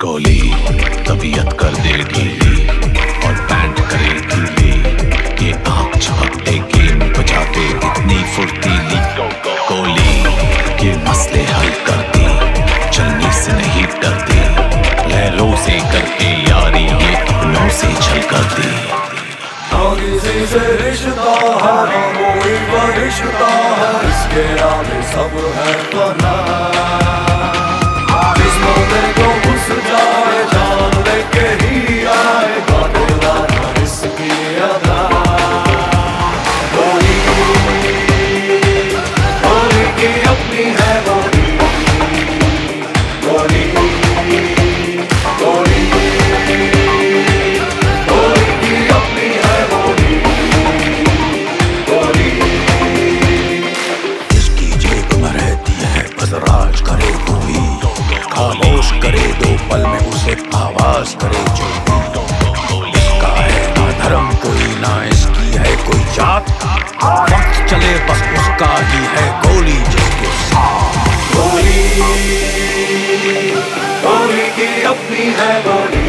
गोली तबीयत कर दे ढीली और पैंट करे गीली। ये आँख झपकते गेम बजाते इतनी फुर्तीली। गोली ये मसले हल करती, चलने से नहीं डरती। लहरों से करके यारी ये अपनों से छल करती। किसी से रिश्ता है कोई फरिश्ता है, इसके आगे सब है फना। जिस मौके को घुस जाए जान लेके ही आए, बातेदारा इसकी अदा। गोली गोली की अपनी है गोली, गोली गोली गोली की अपनी है गोली, गोली। जिसकी जेब में रहती है बदराज करे गोली, खामोश करे दो पल में उसे आवाज करे जो भी। इसका है ना धर्म कोई, ना इसकी है कोई जात, वक्त चले बस उसका ही है गोली जिसके साथ। गोली गोली की अपनी है गोली।